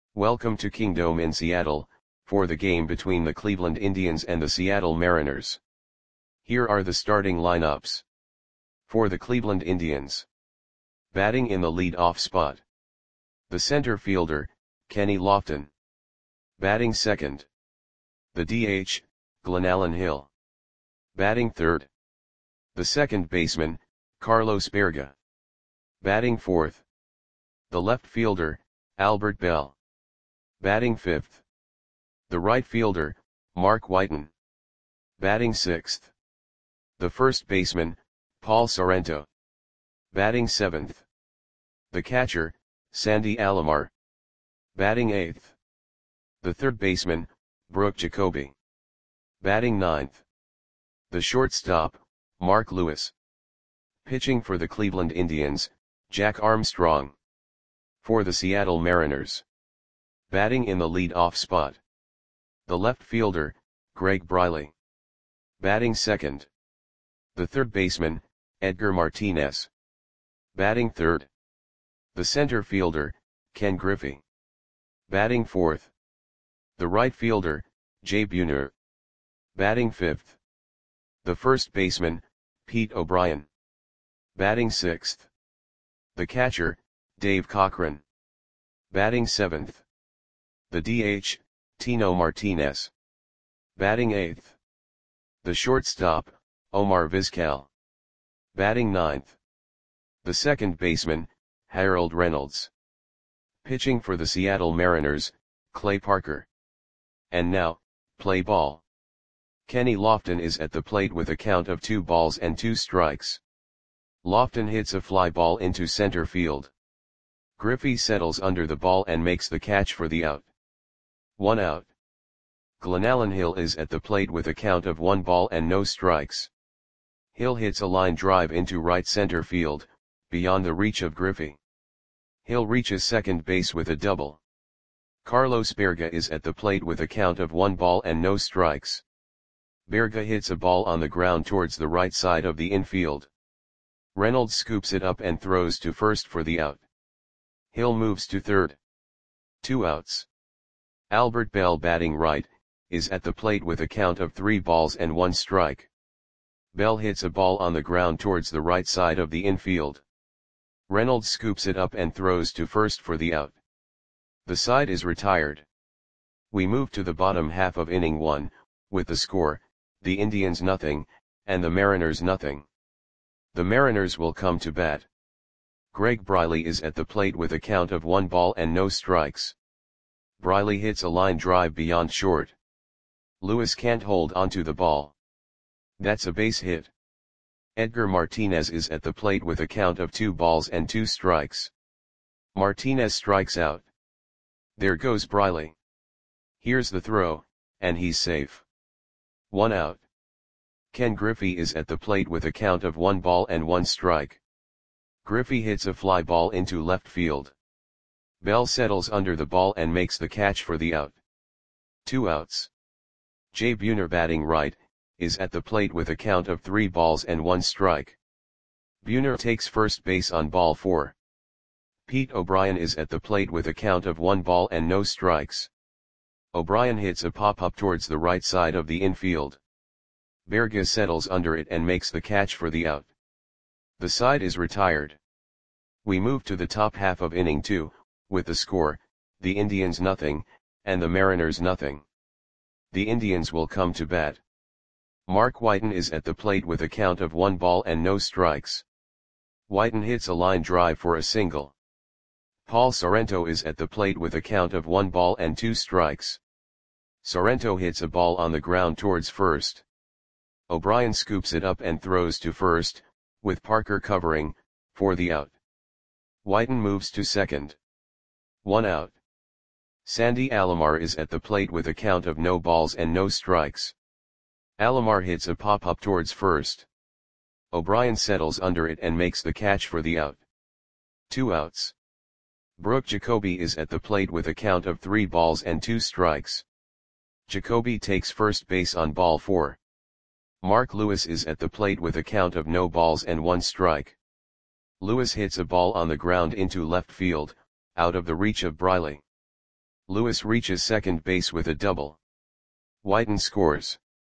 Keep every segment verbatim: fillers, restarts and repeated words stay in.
Welcome to Kingdome in Seattle, for the game between the Cleveland Indians and the Seattle Mariners. Here are the starting lineups. For the Cleveland Indians. Batting in the lead-off spot. The center fielder, Kenny Lofton. Batting second. The D H, Glenallen Hill. Batting third. The second baseman, Carlos Baerga. Batting fourth. The left fielder, Albert Belle. Batting fifth. The right fielder, Mark Whiten. Batting sixth. The first baseman, Paul Sorrento. Batting seventh. The catcher, Sandy Alomar. Batting eighth. The third baseman, Brooke Jacoby. Batting ninth. The shortstop, Mark Lewis. Pitching for the Cleveland Indians, Jack Armstrong. For the Seattle Mariners. Batting in the lead-off spot. The left fielder, Greg Briley. Batting second. The third baseman, Edgar Martinez. Batting third. The center fielder, Ken Griffey. Batting fourth. The right fielder, Jay Buhner. Batting fifth. The first baseman, Pete O'Brien. Batting sixth. The catcher, Dave Cochran. Batting seventh. The D H, Tino Martinez. Batting eighth. The shortstop, Omar Vizquel. Batting ninth. The second baseman, Harold Reynolds. Pitching for the Seattle Mariners, Clay Parker. And now, play ball. Kenny Lofton is at the plate with a count of two balls and two strikes. Lofton hits a fly ball into center field. Griffey settles under the ball and makes the catch for the out. One out. Glenallen Hill is at the plate with a count of one ball and no strikes. Hill hits a line drive into right center field, beyond the reach of Griffey. Hill reaches second base with a double. Carlos Baerga is at the plate with a count of one ball and no strikes. Baerga hits a ball on the ground towards the right side of the infield. Reynolds scoops it up and throws to first for the out. Hill moves to third. Two outs. Albert Belle, batting right, is at the plate with a count of three balls and one strike. Belle hits a ball on the ground towards the right side of the infield. Reynolds scoops it up and throws to first for the out. The side is retired. We move to the bottom half of inning one, with the score, the Indians nothing, and the Mariners nothing. The Mariners will come to bat. Greg Briley is at the plate with a count of one ball and no strikes. Briley hits a line drive beyond short. Lewis can't hold onto the ball. That's a base hit. Edgar Martinez is at the plate with a count of two balls and two strikes. Martinez strikes out. There goes Briley. Here's the throw, and he's safe. One out. Ken Griffey is at the plate with a count of one ball and one strike. Griffey hits a fly ball into left field. Belle settles under the ball and makes the catch for the out. Two outs. Jay Buhner, batting right, is at the plate with a count of three balls and one strike. Buhner takes first base on ball four. Pete O'Brien is at the plate with a count of one ball and no strikes. O'Brien hits a pop-up towards the right side of the infield. Baerga settles under it and makes the catch for the out. The side is retired. We move to the top half of inning two, with the score, the Indians nothing, and the Mariners nothing. The Indians will come to bat. Mark Whiten is at the plate with a count of one ball and no strikes. Whiten hits a line drive for a single. Paul Sorrento is at the plate with a count of one ball and two strikes. Sorrento hits a ball on the ground towards first. O'Brien scoops it up and throws to first, with Parker covering, for the out. Whiten moves to second. One out. Sandy Alomar is at the plate with a count of no balls and no strikes. Alomar hits a pop-up towards first. O'Brien settles under it and makes the catch for the out. Two outs. Brooke Jacoby is at the plate with a count of three balls and two strikes. Jacoby takes first base on ball four. Mark Lewis is at the plate with a count of no balls and one strike. Lewis hits a ball on the ground into left field, out of the reach of Briley. Lewis reaches second base with a double. Whiten scores.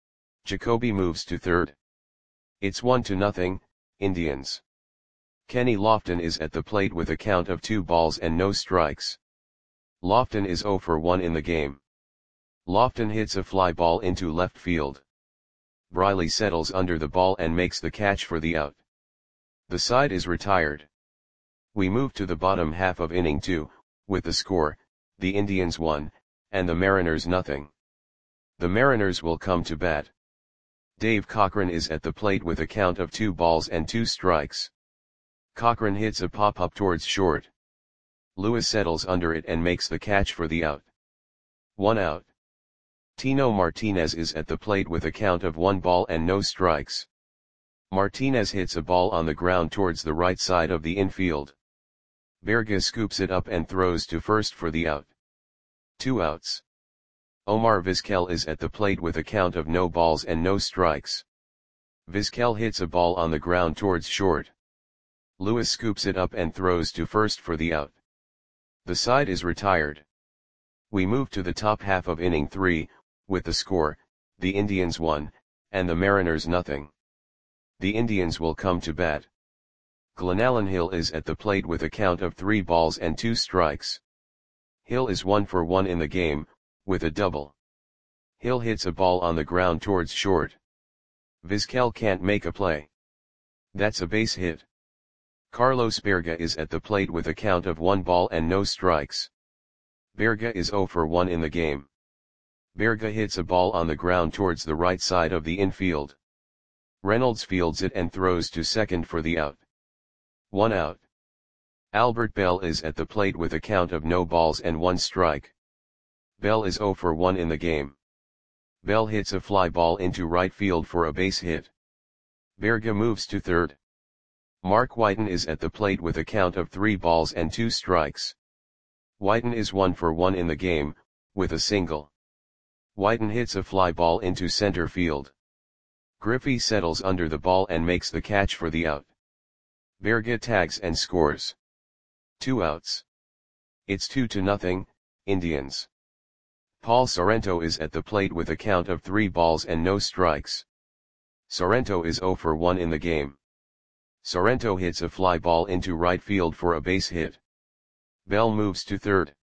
Jacoby moves to third. It's one to nothing, Indians. Kenny Lofton is at the plate with a count of two balls and no strikes. Lofton is oh for one in the game. Lofton hits a fly ball into left field. Briley settles under the ball and makes the catch for the out. The side is retired. We move to the bottom half of inning two, with the score, the Indians one, and the Mariners nothing. The Mariners will come to bat. Dave Cochran is at the plate with a count of two balls and two strikes. Cochran hits a pop-up towards short. Lewis settles under it and makes the catch for the out. One out. Tino Martinez is at the plate with a count of one ball and no strikes. Martinez hits a ball on the ground towards the right side of the infield. Berga scoops it up and throws to first for the out. Two outs. Omar Vizquel is at the plate with a count of no balls and no strikes. Vizquel hits a ball on the ground towards short. Lewis scoops it up and throws to first for the out. The side is retired. We move to the top half of inning three, with the score, the Indians one, and the Mariners nothing. The Indians will come to bat. Glenallen Hill is at the plate with a count of three balls and two strikes. Hill is one for one in the game, with a double. Hill hits a ball on the ground towards short. Vizquel can't make a play. That's a base hit. Carlos Berga is at the plate with a count of one ball and no strikes. Berga is oh for one in the game. Berga hits a ball on the ground towards the right side of the infield. Reynolds fields it and throws to second for the out. One out. Albert Bell is at the plate with a count of no balls and one strike. Bell is oh for one in the game. Bell hits a fly ball into right field for a base hit. Berga moves to third. Mark Whiten is at the plate with a count of three balls and two strikes. Whiten is one for one in the game, with a single. Whiten hits a fly ball into center field. Griffey settles under the ball and makes the catch for the out. Berga tags and scores. Two outs. It's two to nothing, Indians. Paul Sorrento is at the plate with a count of three balls and no strikes. Sorrento is oh for one in the game. Sorrento hits a fly ball into right field for a base hit. Bell moves to third.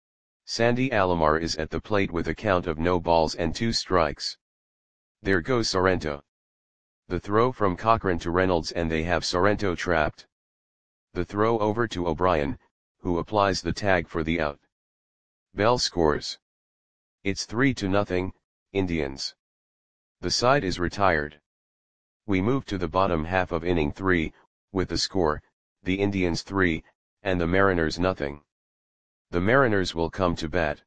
Sandy Alomar is at the plate with a count of no balls and two strikes. There goes Sorrento. The throw from Cochran to Reynolds and they have Sorrento trapped. The throw over to O'Brien, who applies the tag for the out. Bell scores. It's three to nothing, Indians. The side is retired. We move to the bottom half of inning three, with the score, the Indians three, and the Mariners nothing. The Mariners will come to bat.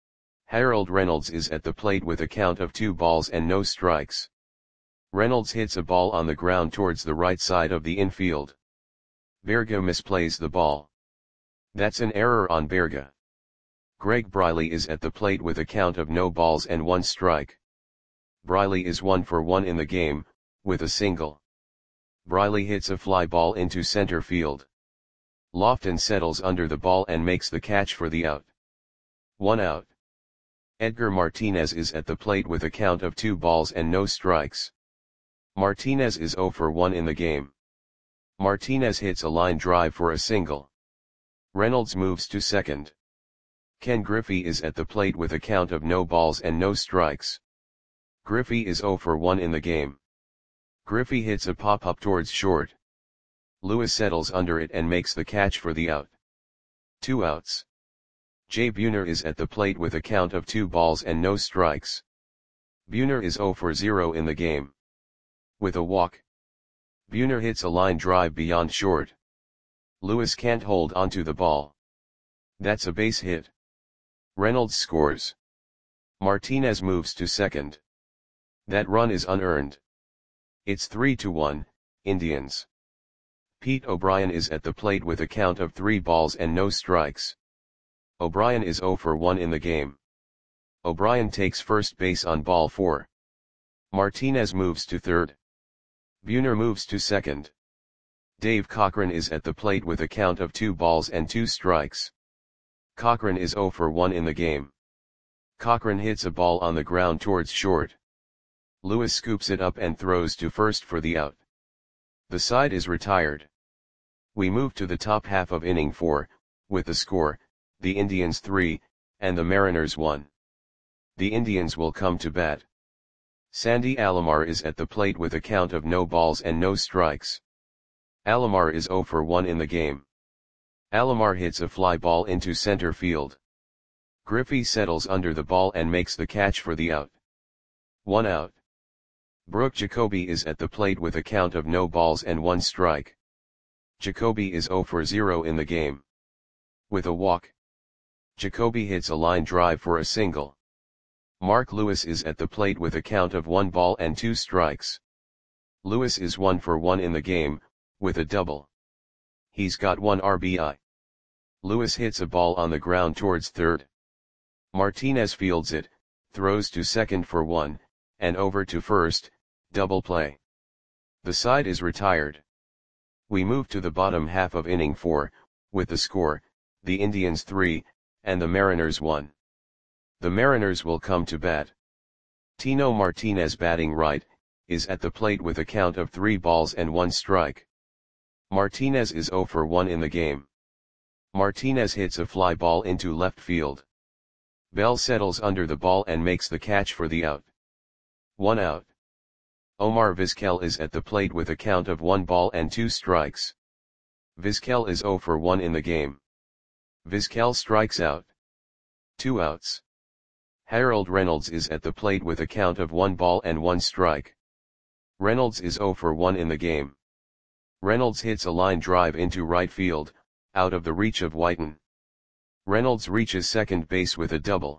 Harold Reynolds is at the plate with a count of two balls and no strikes. Reynolds hits a ball on the ground towards the right side of the infield. Berga misplays the ball. That's an error on Berga. Greg Briley is at the plate with a count of no balls and one strike. Briley is one for one in the game, with a single. Briley hits a fly ball into center field. Lofton settles under the ball and makes the catch for the out. One out. Edgar Martinez is at the plate with a count of two balls and no strikes. Martinez is oh for one in the game. Martinez hits a line drive for a single. Reynolds moves to second. Ken Griffey is at the plate with a count of no balls and no strikes. Griffey is oh for one in the game. Griffey hits a pop-up towards short. Lewis settles under it and makes the catch for the out. Two outs. Jay Buhner is at the plate with a count of two balls and no strikes. Buhner is oh for zero in the game. With a walk. Buhner hits a line drive beyond short. Lewis can't hold onto the ball. That's a base hit. Reynolds scores. Martinez moves to second. That run is unearned. It's three to one, Indians. Pete O'Brien is at the plate with a count of three balls and no strikes. O'Brien is oh for one in the game. O'Brien takes first base on ball four. Martinez moves to third. Buhner moves to second. Dave Cochran is at the plate with a count of two balls and two strikes. Cochran is zero for one in the game. Cochran hits a ball on the ground towards short. Lewis scoops it up and throws to first for the out. The side is retired. We move to the top half of inning four, with the score, the Indians three, and the Mariners one. The Indians will come to bat. Sandy Alomar is at the plate with a count of no balls and no strikes. Alomar is zero for one in the game. Alomar hits a fly ball into center field. Griffey settles under the ball and makes the catch for the out. One out. Brooke Jacoby is at the plate with a count of no balls and one strike. Jacoby is zero for zero in the game. With a walk, Jacoby hits a line drive for a single. Mark Lewis is at the plate with a count of one ball and two strikes. Lewis is one for one in the game, with a double. He's got one R B I. Lewis hits a ball on the ground towards third. Martinez fields it, throws to second for one, and over to first, double play. The side is retired. We move to the bottom half of inning four, with the score, the Indians three, and the Mariners one. The Mariners will come to bat. Tino Martinez, batting right, is at the plate with a count of three balls and one strike. Martinez is zero for one in the game. Martinez hits a fly ball into left field. Bell settles under the ball and makes the catch for the out. One out. Omar Vizquel is at the plate with a count of one ball and two strikes. Vizquel is zero for one in the game. Vizquel strikes out. Two outs. Harold Reynolds is at the plate with a count of one ball and one strike. Reynolds is zero for one in the game. Reynolds hits a line drive into right field, out of the reach of Whiten. Reynolds reaches second base with a double.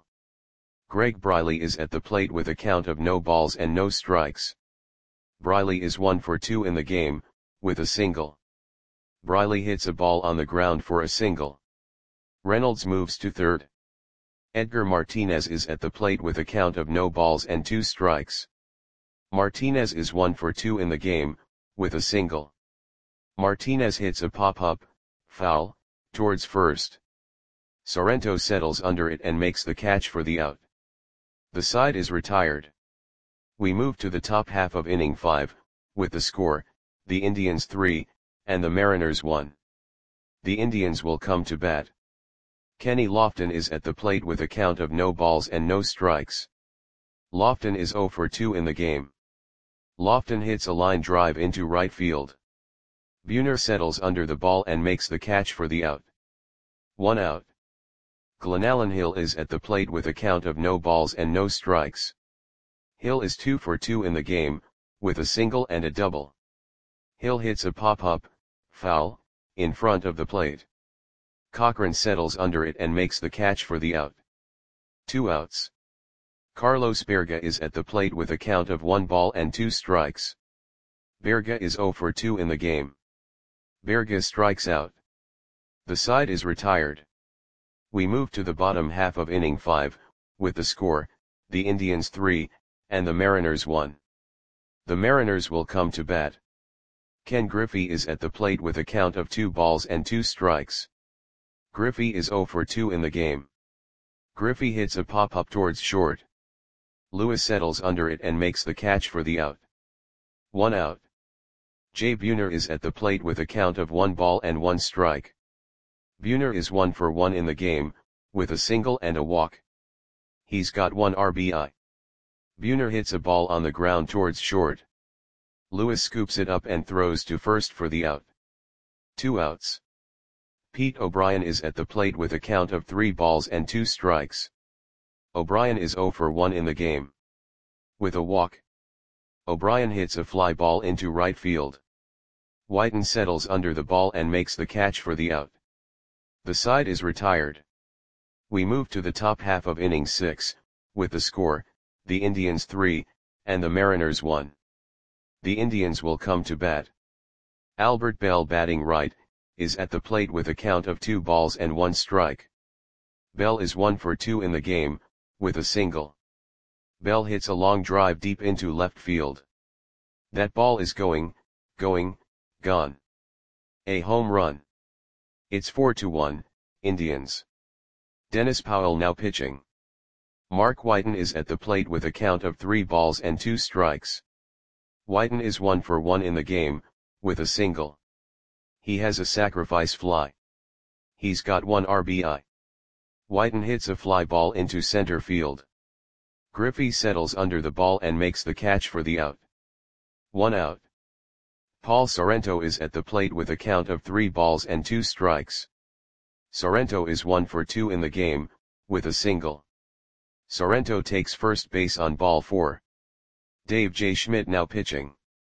Greg Briley is at the plate with a count of no balls and no strikes. Briley is one for two in the game, with a single. Briley hits a ball on the ground for a single. Reynolds moves to third. Edgar Martinez is at the plate with a count of no balls and two strikes. Martinez is one for two in the game, with a single. Martinez hits a pop-up, foul, towards first. Sorrento settles under it and makes the catch for the out. The side is retired. We move to the top half of inning five, with the score, the Indians three, and the Mariners one. The Indians will come to bat. Kenny Lofton is at the plate with a count of no balls and no strikes. Lofton is zero for two in the game. Lofton hits a line drive into right field. Buhner settles under the ball and makes the catch for the out. One out. Glenallen Hill is at the plate with a count of no balls and no strikes. Hill is two for two in the game, with a single and a double. Hill hits a pop-up, foul, in front of the plate. Cochran settles under it and makes the catch for the out. Two outs. Carlos Berga is at the plate with a count of one ball and two strikes. Berga is zero for two in the game. Berga strikes out. The side is retired. We move to the bottom half of inning five, with the score, the Indians three, and the Mariners one. The Mariners will come to bat. Ken Griffey is at the plate with a count of two balls and two strikes. Griffey is zero for two in the game. Griffey hits a pop-up towards short. Lewis settles under it and makes the catch for the out. One out. Jay Buhner is at the plate with a count of one ball and one strike. Buhner is one for one in the game, with a single and a walk. He's got one R B I. Buhner hits a ball on the ground towards short. Lewis scoops it up and throws to first for the out. Two outs. Pete O'Brien is at the plate with a count of three balls and two strikes. O'Brien is zero for one in the game. With a walk, O'Brien hits a fly ball into right field. Whiten settles under the ball and makes the catch for the out. The side is retired. We move to the top half of inning six, with the score, the Indians three, and the Mariners one. The Indians will come to bat. Albert Bell, batting right, is at the plate with a count of two balls and one strike. Bell is one for two in the game, with a single. Bell hits a long drive deep into left field. That ball is going, going, gone. A home run. It's four to one, Indians. Dennis Powell now pitching. Mark Whiten is at the plate with a count of three balls and two strikes. Whiten is one for one in the game, with a single. He has a sacrifice fly. He's got one R B I. Whiten hits a fly ball into center field. Griffey settles under the ball and makes the catch for the out. One out. Paul Sorrento is at the plate with a count of three balls and two strikes. Sorrento is one for two in the game, with a single. Sorrento takes first base on ball four. Dave J. Schmidt now pitching.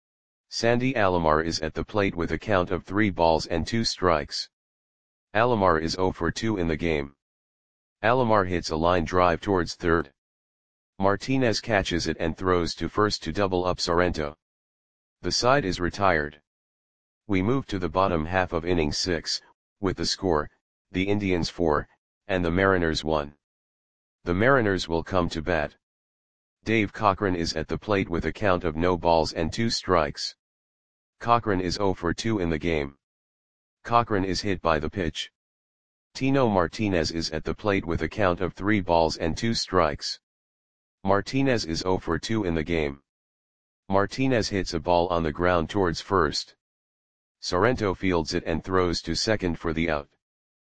Sandy Alomar is at the plate with a count of three balls and two strikes. Alomar is zero for two in the game. Alomar hits a line drive towards third. Martinez catches it and throws to first to double up Sorrento. The side is retired. We move to the bottom half of inning six, with the score, the Indians four, and the Mariners one. The Mariners will come to bat. Dave Cochran is at the plate with a count of no balls and two strikes. Cochran is zero for two in the game. Cochran is hit by the pitch. Tino Martinez is at the plate with a count of three balls and two strikes. Martinez is zero for two in the game. Martinez hits a ball on the ground towards first. Sorrento fields it and throws to second for the out.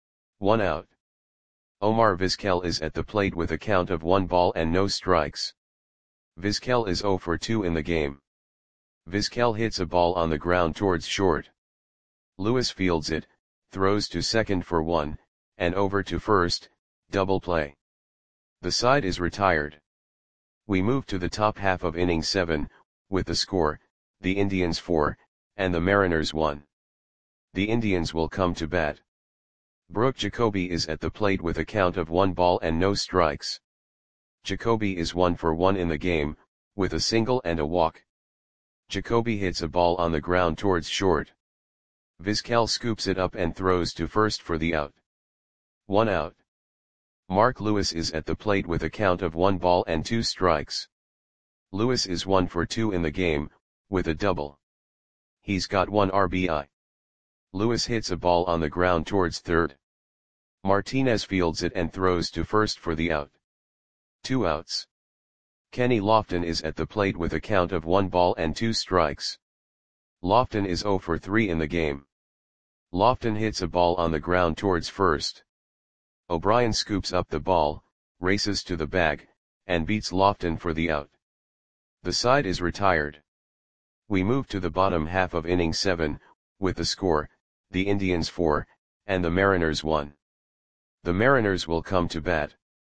One out. Omar Vizquel is at the plate with a count of one ball and no strikes. Vizquel is zero for two in the game. Vizquel hits a ball on the ground towards short. Lewis fields it, throws to second for one, and over to first, double play. The side is retired. We move to the top half of inning seven, with the score, the Indians four, and the Mariners one. The Indians will come to bat. Brooke Jacoby is at the plate with a count of one ball and no strikes. Jacoby is one for one in the game, with a single and a walk. Jacoby hits a ball on the ground towards short. Vizquel scoops it up and throws to first for the out. One out. Mark Lewis is at the plate with a count of one ball and two strikes. Lewis is one for two in the game, with a double. He's got one R B I. Lewis hits a ball on the ground towards third. Martinez fields it and throws to first for the out. Two outs. Kenny Lofton is at the plate with a count of one ball and two strikes. Lofton is zero for three in the game. Lofton hits a ball on the ground towards first. O'Brien scoops up the ball, races to the bag, and beats Lofton for the out. The side is retired. We move to the bottom half of inning seven, with the score, the Indians four, and the Mariners one. The Mariners will come to bat.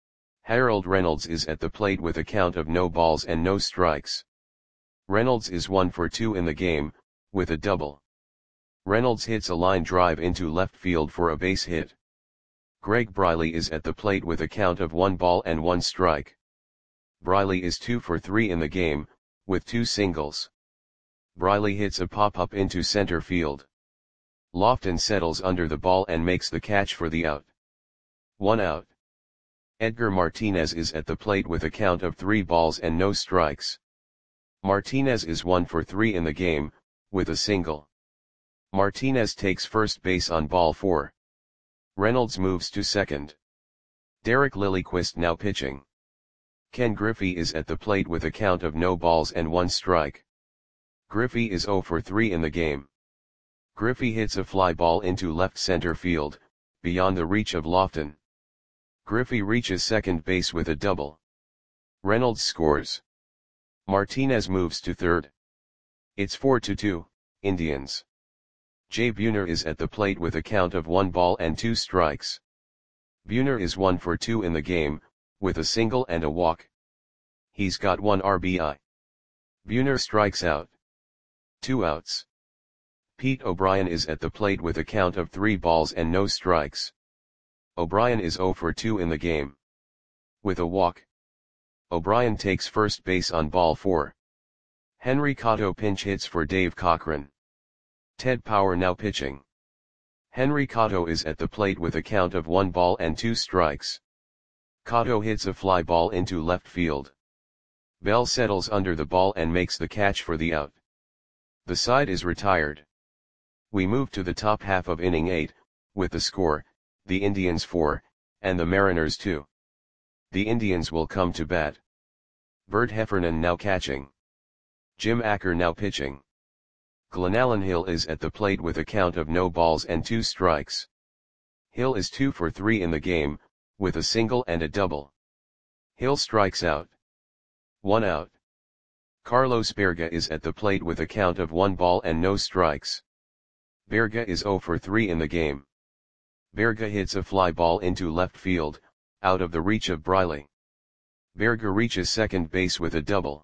Harold Reynolds is at the plate with a count of no balls and no strikes. Reynolds is one for two in the game, with a double. Reynolds hits a line drive into left field for a base hit. Greg Briley is at the plate with a count of one ball and one strike. Briley is two for three in the game, with two singles. Briley hits a pop-up into center field. Lofton settles under the ball and makes the catch for the out. One out. Edgar Martinez is at the plate with a count of three balls and no strikes. Martinez is one for three in the game, with a single. Martinez takes first base on ball four. Reynolds moves to second. Derek Lilliquist now pitching. Ken Griffey is at the plate with a count of no balls and one strike. Griffey is zero for three in the game. Griffey hits a fly ball into left center field, beyond the reach of Lofton. Griffey reaches second base with a double. Reynolds scores. Martinez moves to third. It's four to two, Indians. Jay Buhner is at the plate with a count of one ball and two strikes. Buhner is one for two in the game, with a single and a walk. He's got one R B I. Buhner strikes out. Two outs. Pete O'Brien is at the plate with a count of three balls and no strikes. O'Brien is zero for two in the game. With a walk. O'Brien takes first base on ball four. Henry Cotto pinch hits for Dave Cochran. Ted Power now pitching. Henry Cotto is at the plate with a count of one ball and two strikes. Cotto hits a fly ball into left field. Bell settles under the ball and makes the catch for the out. The side is retired. We move to the top half of inning eight, with the score, the Indians four, and the Mariners two. The Indians will come to bat. Bert Heffernan now catching. Jim Acker now pitching. Glenallen Hill is at the plate with a count of no balls and two strikes. Hill is two for three in the game, with a single and a double. Hill strikes out. One out. Carlos Berga is at the plate with a count of one ball and no strikes. Berga is zero for three in the game. Berga hits a fly ball into left field, out of the reach of Briley. Berga reaches second base with a double.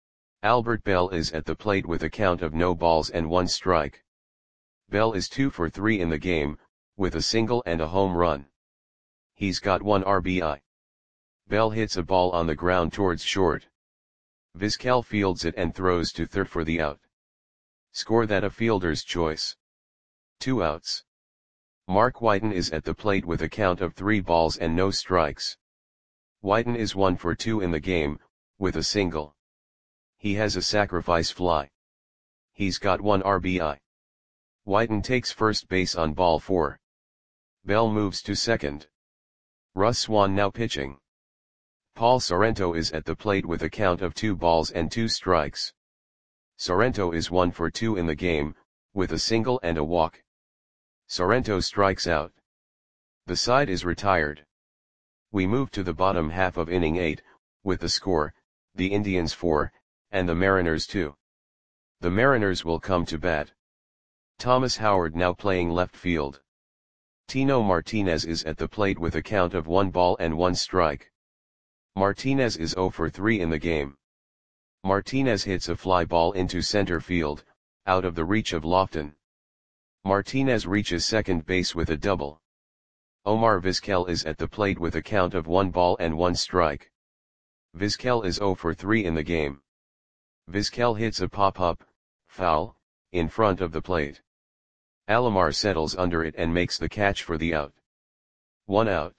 Albert Bell is at the plate with a count of no balls and one strike. Bell is two for three in the game, with a single and a home run. He's got one R B I. Bell hits a ball on the ground towards short. Vizquel fields it and throws to third for the out. Score that a fielder's choice. Two outs. Mark Whiten is at the plate with a count of three balls and no strikes. Whiten is one for two in the game, with a single. He has a sacrifice fly. He's got one R B I. Whiten takes first base on ball four. Bell moves to second. Russ Swan now pitching. Paul Sorrento is at the plate with a count of two balls and two strikes. Sorrento is one for two in the game, with a single and a walk. Sorrento strikes out. The side is retired. We move to the bottom half of inning eight, with the score, the Indians four, and the Mariners two. The Mariners will come to bat. Thomas Howard now playing left field. Tino Martinez is at the plate with a count of one ball and one strike. Martinez is zero for three in the game. Martinez hits a fly ball into center field, out of the reach of Lofton. Martinez reaches second base with a double. Omar Vizquel is at the plate with a count of one ball and one strike. Vizquel is zero for three in the game. Vizquel hits a pop-up, foul, in front of the plate. Alomar settles under it and makes the catch for the out. One out.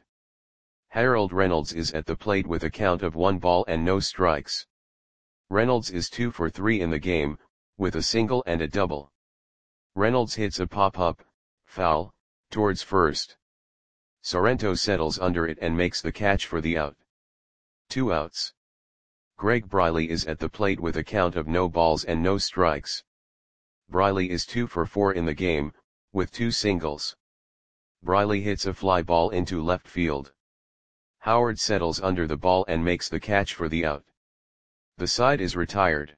Harold Reynolds is at the plate with a count of one ball and no strikes. Reynolds is two for three in the game, with a single and a double. Reynolds hits a pop-up, foul, towards first. Sorrento settles under it and makes the catch for the out. Two outs. Greg Briley is at the plate with a count of no balls and no strikes. Briley is two for four in the game, with two singles. Briley hits a fly ball into left field. Howard settles under the ball and makes the catch for the out. The side is retired.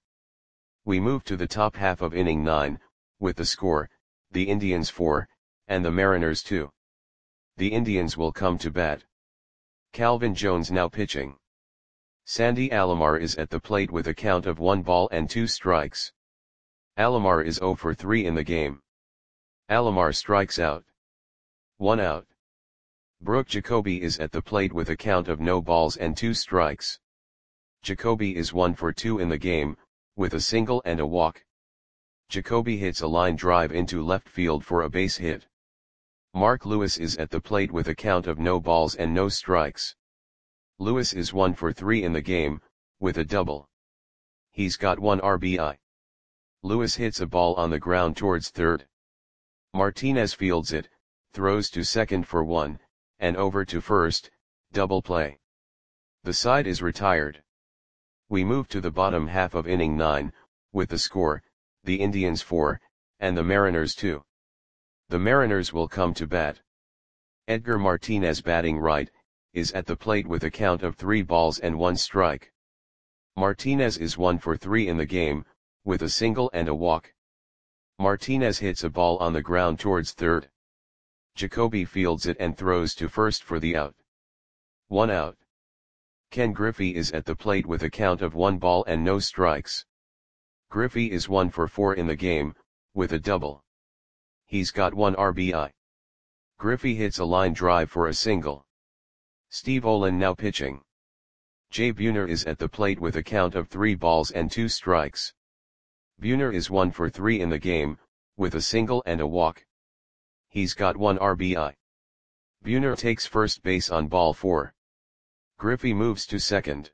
We move to the top half of inning nine, with the score, the Indians four, and the Mariners two. The Indians will come to bat. Calvin Jones now pitching. Sandy Alomar is at the plate with a count of one ball and two strikes. Alomar is zero for three in the game. Alomar strikes out. One out. Brooke Jacoby is at the plate with a count of no balls and two strikes. Jacoby is one for two in the game, with a single and a walk. Jacoby hits a line drive into left field for a base hit. Mark Lewis is at the plate with a count of no balls and no strikes. Lewis is one for three in the game, with a double. He's got one R B I. Lewis hits a ball on the ground towards third. Martinez fields it, throws to second for one, and over to first, double play. The side is retired. We move to the bottom half of inning nine, with the score, the Indians four, and the Mariners two. The Mariners will come to bat. Edgar Martinez batting right, is at the plate with a count of three balls and one strike. Martinez is one for three in the game, with a single and a walk. Martinez hits a ball on the ground towards third. Jacoby fields it and throws to first for the out. One out. Ken Griffey is at the plate with a count of one ball and no strikes. Griffey is one for four in the game, with a double. He's got one R B I. Griffey hits a line drive for a single. Steve Olin now pitching. Jay Buhner is at the plate with a count of three balls and two strikes. Buhner is one for three in the game, with a single and a walk. He's got one R B I. Buhner takes first base on ball four. Griffey moves to second.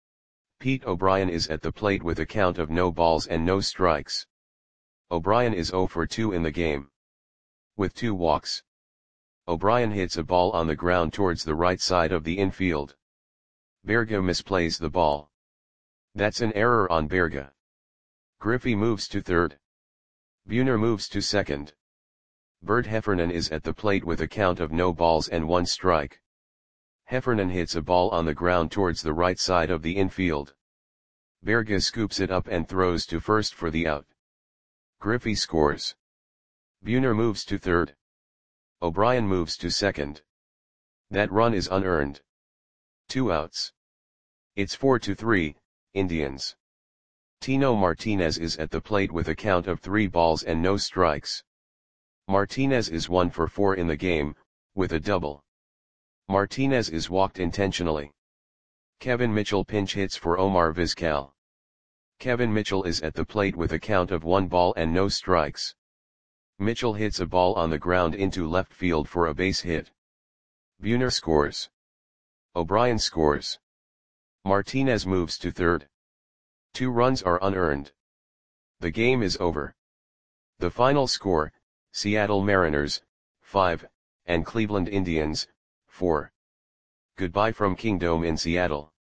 Pete O'Brien is at the plate with a count of no balls and no strikes. O'Brien is zero for two in the game, with two walks. O'Brien hits a ball on the ground towards the right side of the infield. Berge misplays the ball. That's an error on Berge. Griffey moves to third. Buhner moves to second. Bert Heffernan is at the plate with a count of no balls and one strike. Heffernan hits a ball on the ground towards the right side of the infield. Berge scoops it up and throws to first for the out. Griffey scores. Buhner moves to third. O'Brien moves to second. That run is unearned. Two outs. It's four to three, Indians. Tino Martinez is at the plate with a count of three balls and no strikes. Martinez is one for four in the game, with a double. Martinez is walked intentionally. Kevin Mitchell pinch hits for Omar Vizquel. Kevin Mitchell is at the plate with a count of one ball and no strikes. Mitchell hits a ball on the ground into left field for a base hit. Buhner scores. O'Brien scores. Martinez moves to third. Two runs are unearned. The game is over. The final score, Seattle Mariners, five, and Cleveland Indians, four. Goodbye from Kingdome in Seattle.